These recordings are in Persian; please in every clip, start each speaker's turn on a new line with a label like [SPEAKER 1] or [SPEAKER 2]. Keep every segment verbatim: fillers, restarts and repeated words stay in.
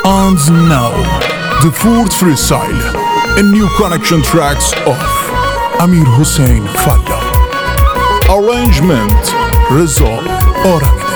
[SPEAKER 1] And now, the fourth freestyle, a new connection tracks of Amir Hossein Falla. Arrangement Reza Aramide.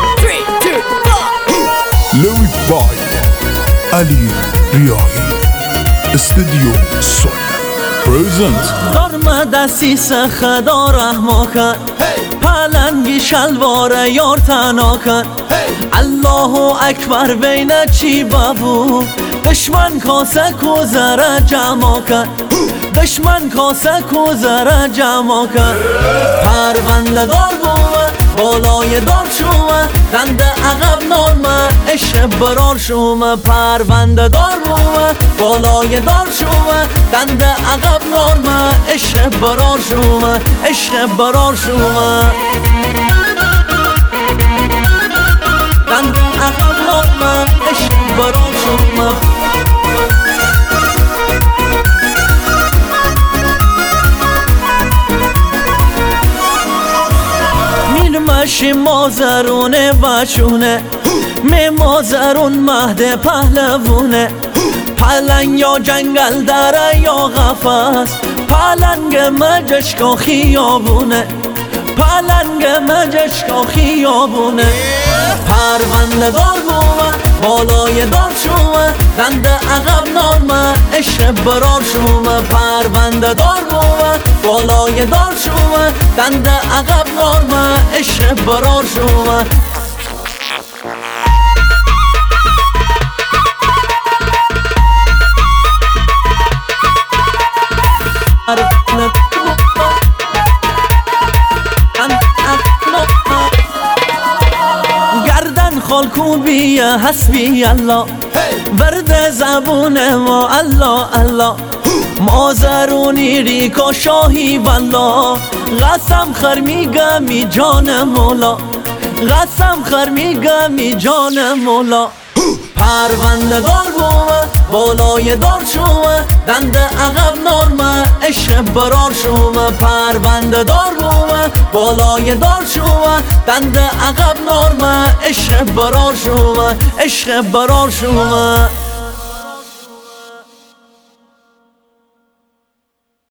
[SPEAKER 1] Lyric by Ali Riahi. Studio Sol. Present.
[SPEAKER 2] دارم دستی سخدا رحما کن پلنگی شلوار یار تنا کن الله اکبر بین چی بابو دشمن کاسه کوزره جمع کن دشمن کاسه کوزره جمع کن پرونده دار بومه بالای دار شومه دنده عقب نامه عشق برار شومه پرونده دار بومه بالای دار شومه دنده عقب نامه عشق برار شومه عشق برار شومه دنده عقب نامه عشق برار شومه مشی مازرونه وشونه می مازرون مهد پهلوونه پلنگ یا جنگل داره یا قفس پلنگ مجشکا خیابونه پلنگ مجشکا خیابونه پرونده دار بومه بالای دار شومه دنده عقب نامه عشق برار شومه پرونده دار بومه بالای دار شومه دنده عقب نامه عشق برار شومه خالکوبیه حسبی الله ورد زبون ما الله الله مازرونی ریکا شاهی والله قسم خر میگمی جان مولا قسم خر میگمی جان مولا پرونده دار بومه بالای دار شومه دنده عقب نامه عشق برار شومه پرونده دار بومه بالای دار شومه دنده عقب نامه عشق برار شومه عشق برار شومه